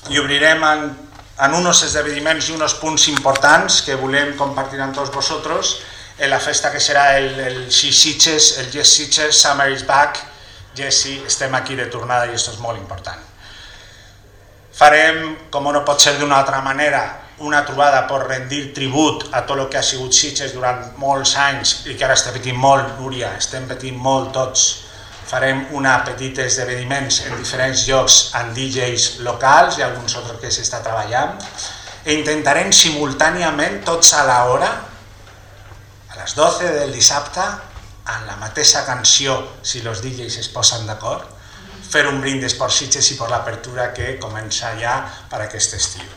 i obrirem en uns esdeveniments i uns punts importants que volem compartir amb tots vosaltres en la festa que serà el Sitges, el Yes Sitges, Summer is Back. Jesse, estem aquí de tornada i això és molt important. Farem, com no pot ser d'una altra manera, una trobada per rendir tribut a tot el que ha sigut Sitges durant molts anys i que ara estem patint molt, Núria, estem patint molt tots. Farem petits esdeveniments en diferents llocs amb DJs locals i alguns altres que s'està treballant i intentarem simultàniament tots a l'hora, a les 12 del dissabte, amb la mateixa canció, si els DJs es posen d'acord, fer un brindis per Sitges i per l'apertura que comença ja per aquest estiu.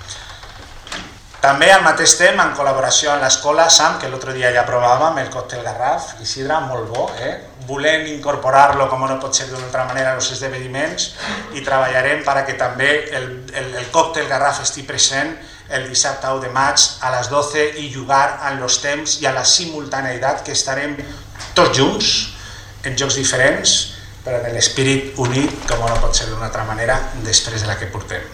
També al mateix temps, en col·laboració amb l'escola SAM, que l'altre dia ja provàvem, el còctel Garraf, Isidre, molt bo, volem incorporar-lo, com no pot ser d'una altra manera, als esdeveniments i treballarem perquè també el còctel Garraf estigui present el dissabte 1 de maig a les 12 i jugar amb els temps i a la simultaneïtat que estarem tots junts, en jocs diferents, però en l'espírit unit, com no pot ser d'una altra manera, després de la que portem.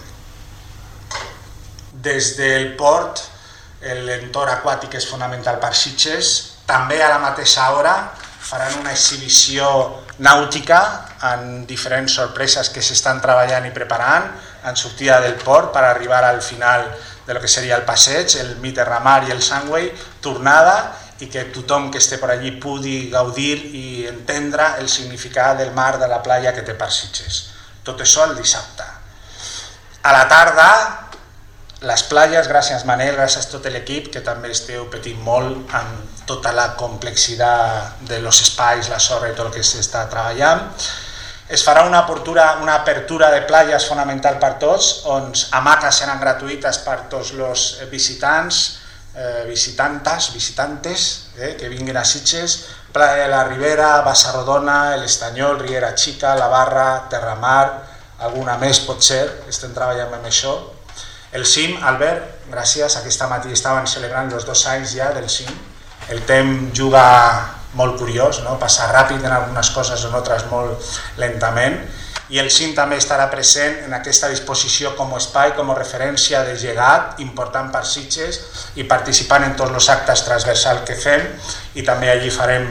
Des del port, l'entorn aquàtic és fonamental per Sitges. També a la mateixa hora faran una exhibició nàutica amb diferents sorpreses que s'estan treballant i preparant en sortida del port per arribar al final de lo que seria el passeig, el Mediterrani i el Sandway, tornada, i que tothom que esté per allí pugui gaudir i entendre el significat del mar, de la playa que té per Sitges. Tot això el dissabte. A la tarda, les platges, gràcies Manel, gràcies a tot l'equip, que també esteu patint molt amb tota la complexitat dels espais, la sorra i tot el que s'està treballant. Es farà una apertura de platges fonamental per tots, on hamaques seran gratuïtes per tots els visitants, visitantes que vinguin a Sitges, Playa de la Ribera, Bassa Rodona, l'Estanyol, Riera Xica, la Barra, Terramar, alguna més pot ser, estem treballant amb això. El CIM, Albert, gràcies, aquesta matí estaven celebrant els 2 anys ja del CIM. El temps juga molt curiós, passa ràpid en algunes coses, en altres molt lentament. I el CIM també estarà present en aquesta disposició com a espai, com a referència de llegat important per Sitges i participant en tots els actes transversals que fem, i també allí farem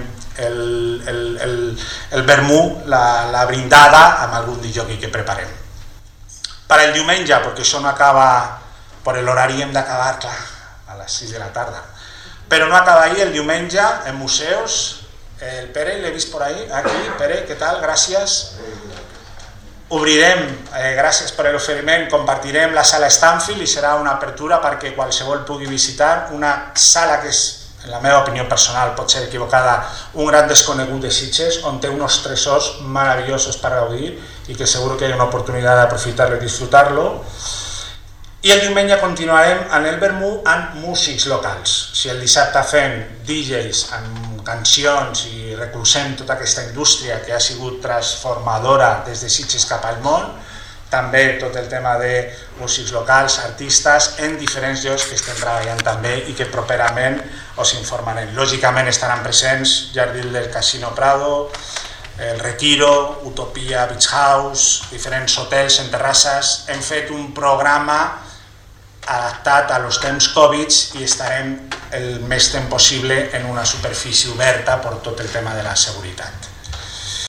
el vermú, la brindada amb algun DJ que preparem. Per el diumenge, perquè això no acaba, per l'horari hem d'acabar, clar, a les 6 de la tarda, però no acaba ahir, el diumenge, en museus, el Pere, l'he vist per ahí, aquí, Pere, què tal? Gràcies. Obrirem, gràcies per l'oferiment, compartirem la sala Stanfield i serà una apertura perquè qualsevol pugui visitar una sala que és, en la meva opinió personal, pot ser equivocada, un gran desconegut de Sitges, on té uns tresors meravellosos per gaudir i que segur que hi ha una oportunitat d'aprofitar-lo i disfrutar-lo. I el diumenge continuarem en el vermú amb músics locals. Si el dissabte fem DJs amb cancions i recolzem tota aquesta indústria que ha sigut transformadora des de Sitges cap al món, també tot el tema de músics locals, artistes, en diferents llocs que estem treballant també i que properament us informarem. Lògicament estaran presents Jardí del Casino Prado, el Retiro, Utopia Beach House, diferents hotels en terrasses. Hem fet un programa adaptat a los temps Covid i estarem el més temps possible en una superfície oberta per tot el tema de la seguretat.